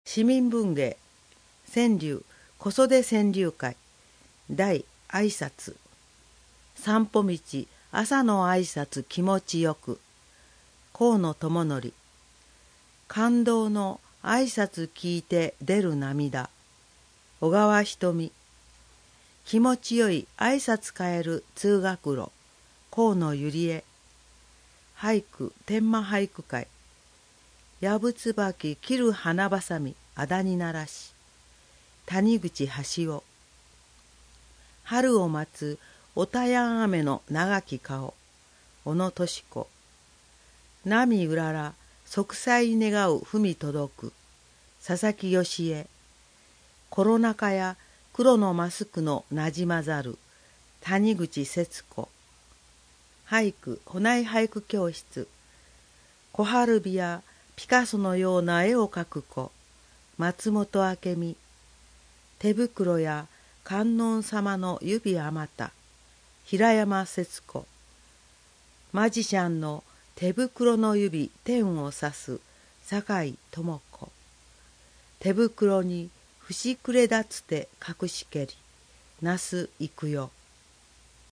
市民文芸川柳小袖川柳会第挨拶。散歩道朝の挨拶気持ちよく。河野智則。感動の挨拶聞いて出る涙。小川瞳。気持ちよい挨拶変える通学路。河野ゆりえ。俳句天満俳句会。やぶつばき切る花ばさみあだにならし。谷口橋尾。春を待つおたやん雨の長き顔。小野敏子。波うらら息災願う文届く。佐々木芳恵。コロナ禍や黒のマスクのなじまざる谷口節子。俳句ほない俳句教室。小春日やピカソのような絵を描く子。松本明美。手袋や観音様の指あまた。平山節子。マジシャンの手袋の指天を指す酒井智子。手袋に節くれだつて隠しけり那須幾代。